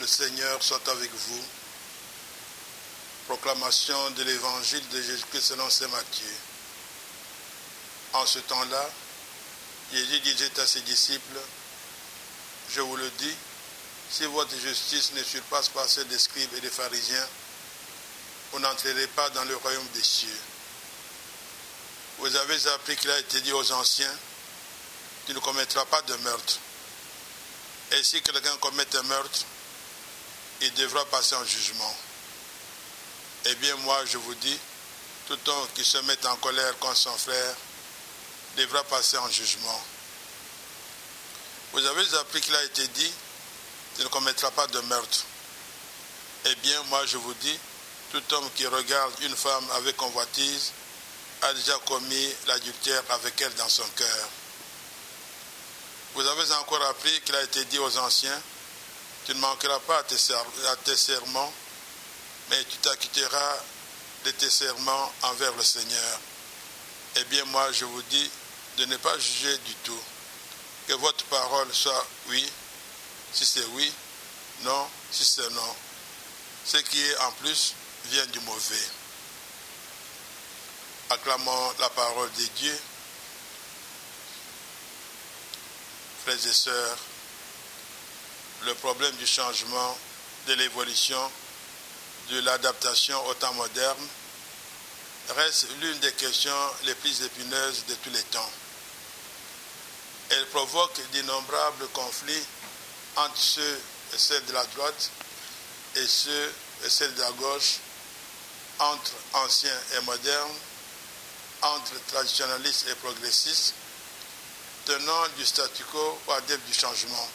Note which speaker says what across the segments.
Speaker 1: Le Seigneur soit avec vous. Proclamation de l'évangile de Jésus-Christ selon saint Matthieu. En ce temps-là, Jésus disait à ses disciples, « Je vous le dis, si votre justice ne surpasse pas celle des scribes et des pharisiens, vous n'entrerez pas dans le royaume des cieux. Vous avez appris qu'il a été dit aux anciens, tu ne commettras pas de meurtre. Et si quelqu'un commet un meurtre, il devra passer en jugement. Eh bien, moi, je vous dis, tout homme qui se met en colère contre son frère devra passer en jugement. Vous avez appris qu'il a été dit, tu ne commettras pas de meurtre. Eh bien, moi, je vous dis, tout homme qui regarde une femme avec convoitise a déjà commis l'adultère avec elle dans son cœur. Vous avez encore appris qu'il a été dit aux anciens, tu ne manqueras pas à tes serments, mais tu t'acquitteras de tes serments envers le Seigneur. Eh bien, moi, je vous dis de ne pas juger du tout. Que votre parole soit oui, si c'est oui, non, si c'est non. Ce qui est en plus vient du mauvais. Acclamons la parole de Dieu. Frères et sœurs, le problème du changement, de l'évolution, de l'adaptation au temps moderne reste l'une des questions les plus épineuses de tous les temps. Elle provoque d'innombrables conflits entre ceux et celles de la droite et ceux et celles de la gauche, entre anciens et modernes, entre traditionnalistes et progressistes, tenant du statu quo ou adeptes du changement.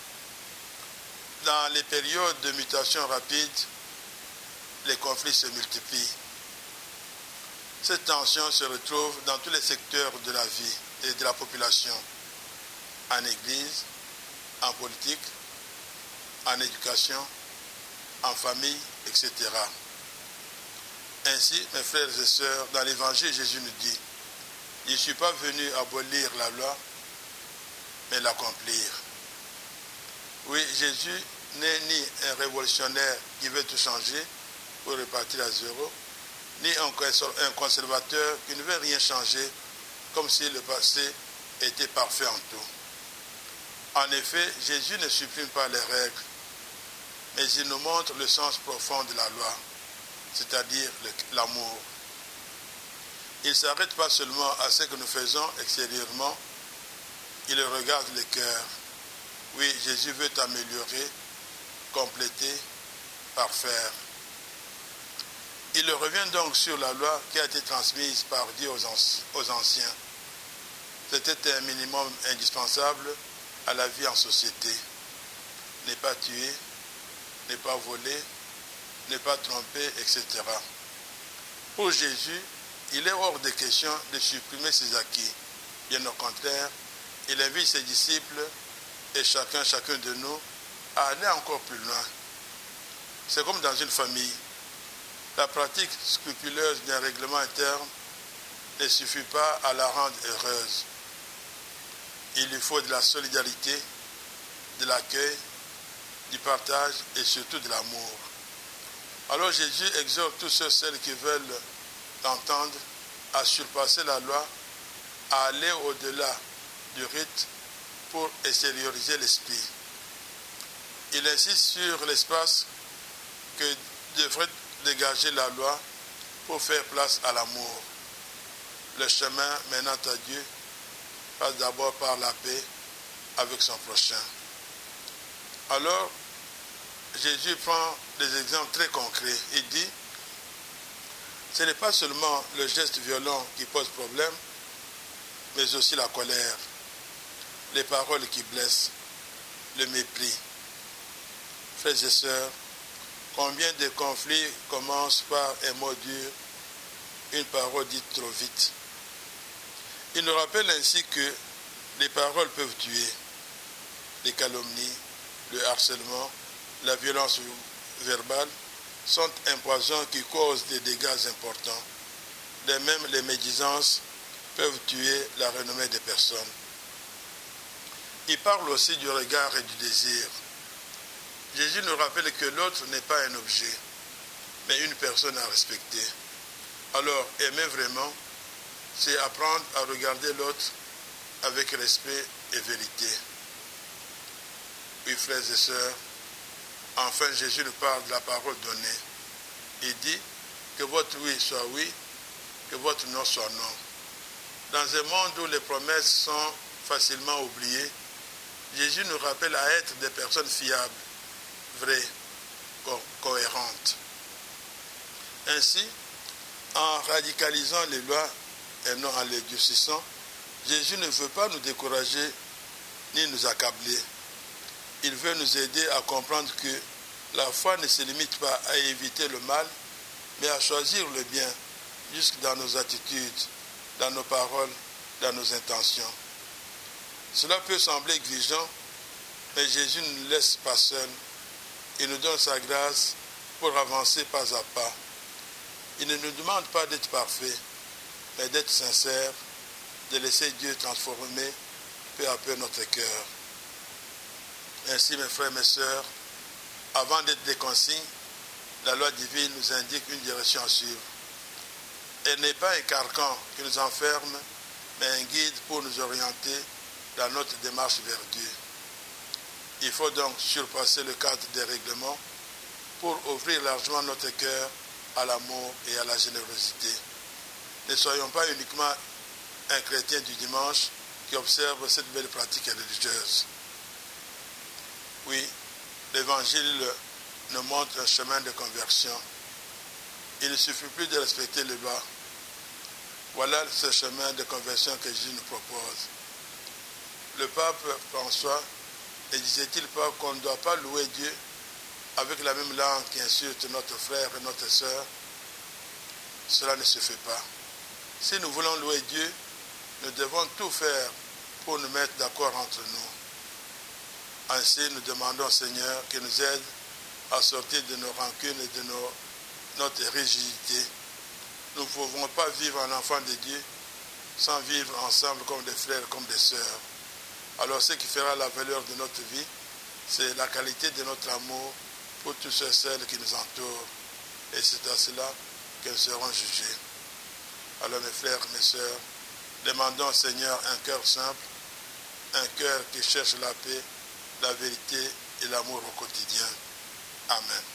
Speaker 1: Dans les périodes de mutation rapide, les conflits se multiplient. Cette tension se retrouve dans tous les secteurs de la vie et de la population, en église, en politique, en éducation, en famille, etc. Ainsi, mes frères et sœurs, dans l'Évangile, Jésus nous dit, « Je ne suis pas venu abolir la loi, mais l'accomplir. » Oui, Jésus n'est ni un révolutionnaire qui veut tout changer pour repartir à zéro, ni un conservateur qui ne veut rien changer comme si le passé était parfait en tout. En effet, Jésus ne supprime pas les règles, mais il nous montre le sens profond de la loi, c'est-à-dire l'amour. Il ne s'arrête pas seulement à ce que nous faisons extérieurement, il regarde le cœur. Oui, Jésus veut améliorer, compléter, parfaire. Il revient donc sur la loi qui a été transmise par Dieu aux anciens. C'était un minimum indispensable à la vie en société. Ne pas tuer, ne pas voler, ne pas tromper, etc. Pour Jésus, il est hors de question de supprimer ses acquis. Bien au contraire, il invite ses disciples et chacun de nous à aller encore plus loin. C'est comme dans une famille. La pratique scrupuleuse d'un règlement interne ne suffit pas à la rendre heureuse. Il lui faut de la solidarité, de l'accueil, du partage et surtout de l'amour. Alors Jésus exhorte tous ceux et celles qui veulent l'entendre à surpasser la loi, à aller au-delà du rite pour extérioriser l'esprit. Il insiste sur l'espace que devrait dégager la loi pour faire place à l'amour. Le chemin menant à Dieu passe d'abord par la paix avec son prochain. Alors, Jésus prend des exemples très concrets. Il dit, ce n'est pas seulement le geste violent qui pose problème, mais aussi la colère, les paroles qui blessent, le mépris. Frères et sœurs, combien de conflits commencent par un mot dur, une parole dite trop vite. Il nous rappelle ainsi que les paroles peuvent tuer. Les calomnies, le harcèlement, la violence verbale sont un poison qui cause des dégâts importants. De même, les médisances peuvent tuer la renommée des personnes. Il parle aussi du regard et du désir. Jésus nous rappelle que l'autre n'est pas un objet, mais une personne à respecter. Alors, aimer vraiment, c'est apprendre à regarder l'autre avec respect et vérité. Oui, frères et sœurs, enfin Jésus nous parle de la parole donnée. Il dit que votre oui soit oui, que votre non soit non. Dans un monde où les promesses sont facilement oubliées, Jésus nous rappelle à être des personnes fiables, vraies, cohérentes. Ainsi, en radicalisant les lois et non en les durcissant, Jésus ne veut pas nous décourager ni nous accabler. Il veut nous aider à comprendre que la foi ne se limite pas à éviter le mal, mais à choisir le bien, jusque dans nos attitudes, dans nos paroles, dans nos intentions. Cela peut sembler exigeant, mais Jésus ne nous laisse pas seuls. Il nous donne sa grâce pour avancer pas à pas. Il ne nous demande pas d'être parfaits, mais d'être sincères, de laisser Dieu transformer peu à peu notre cœur. Ainsi, mes frères et mes sœurs, avant d'être des consignes, la loi divine nous indique une direction à suivre. Elle n'est pas un carcan qui nous enferme, mais un guide pour nous orienter dans notre démarche vers Dieu. Il faut donc surpasser le cadre des règlements pour ouvrir largement notre cœur à l'amour et à la générosité. Ne soyons pas uniquement un chrétien du dimanche qui observe cette belle pratique religieuse. Oui, l'Évangile nous montre un chemin de conversion. Il ne suffit plus de respecter les lois. Voilà ce chemin de conversion que Jésus nous propose. Le pape François ne disait-il pas qu'on ne doit pas louer Dieu avec la même langue qui insulte notre frère et notre sœur? Cela ne se fait pas. Si nous voulons louer Dieu, nous devons tout faire pour nous mettre d'accord entre nous. Ainsi, nous demandons au Seigneur qu'il nous aide à sortir de nos rancunes et de notre rigidité. Nous ne pouvons pas vivre en enfant de Dieu sans vivre ensemble comme des frères, comme des sœurs. Alors ce qui fera la valeur de notre vie, c'est la qualité de notre amour pour tous ceux et celles qui nous entourent. Et c'est à cela que nous serons jugés. Alors mes frères, mes sœurs, demandons au Seigneur un cœur simple, un cœur qui cherche la paix, la vérité et l'amour au quotidien. Amen.